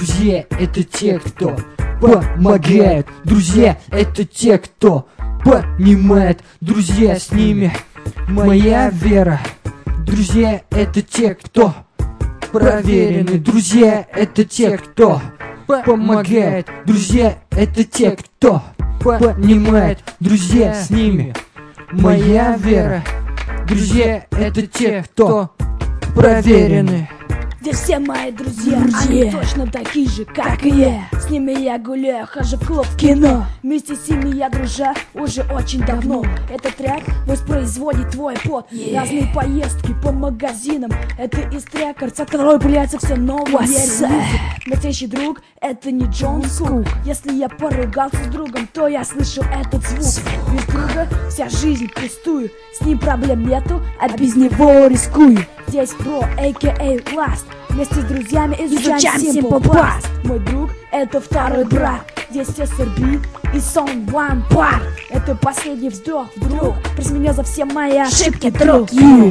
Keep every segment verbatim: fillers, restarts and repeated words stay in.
Друзья — это те, кто помогает. Друзья — это те, кто понимает. Друзья, с ними моя вера. Друзья — это те, кто проверены. Друзья — это те, кто помогает. Друзья — это те, кто понимает. Друзья, с ними моя вера. Друзья — это те, кто проверены. Здесь все мои друзья, друзья, они точно такие же, как и я. С ними я гуляю, хожу в клуб, в кино. Вместе с ними я дружа уже очень давно. Этот трек воспроизводит твой пот. Yeah. Разные поездки по магазинам. Это из трекерс, от которой появляется все новое. Настоящий друг — это не Джон Кук. Если я поругался с другом, то я слышу этот звук. Без друга вся жизнь пустую. С ним проблем нету, а без него рискую. Здесь про, а ка а Last. Вместе с друзьями изучаем Simple Blast. Мой друг — это второй брат. Здесь эс эр би и Сон One Part. Это последний вздох, вдруг прости меня за все мои ошибки, друг. Yeah.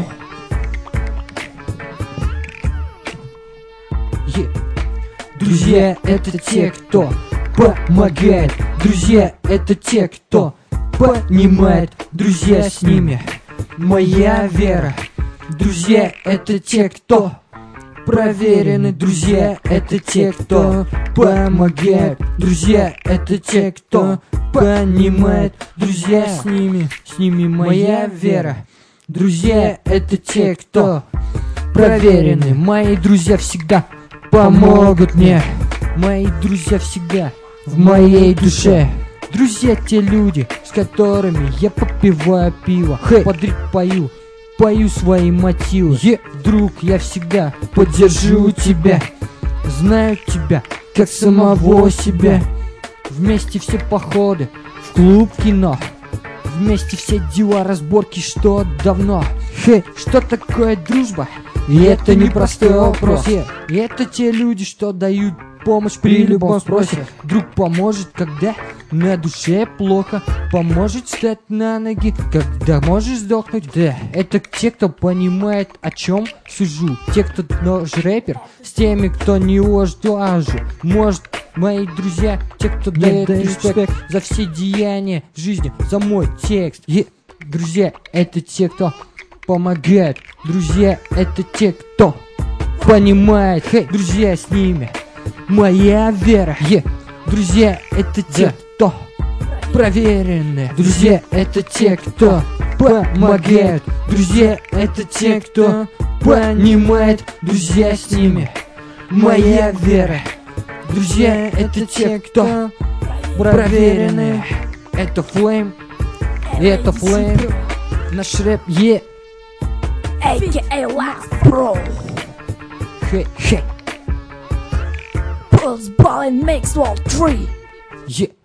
Yeah. Друзья — это те, кто помогает. Друзья — это те, кто понимает. Друзья, с ними моя вера. Друзья — это те, кто проверены. Друзья — это те, кто помогает. Друзья — это те, кто понимает. Друзья, с ними, с ними моя вера. Друзья — это те, кто проверены. Мои друзья всегда помогут мне. Мои друзья всегда в моей душе. Друзья — те люди, с которыми я попиваю пиво, hey. Подряд пою, пою свои мотивы. Yeah. Друг, я всегда поддержу тебя. Знаю тебя, как самого себя. Вместе все походы в клуб, кино. Вместе все дела, разборки, что давно. Хей, что такое дружба? И это непростой вопрос. Yeah. И это те люди, что дают помощь при любом спросе. Друг поможет, когда на душе плохо. Поможет встать на ноги, когда можешь сдохнуть. Да, это те, кто понимает, о чем сужу. Те, кто нож рэпер, с теми, кто не ложит лажу. Может, мои друзья, те, кто дает респект за все деяния в жизни, за мой текст. И, друзья, это те, кто помогает. Друзья, это те, кто понимает. Хей, друзья, с ними моя вера. Yeah. Друзья, это те, yeah. кто проверены. Друзья, это те, кто помогает. Друзья, это те, кто понимает. Друзья, с ними моя вера. Друзья, это те, кто проверены. Это Flame, это Flame. Наш рэп, е а ка а Last Pro. Хей, хей. Pulse Ball and Mix World три. Yeah.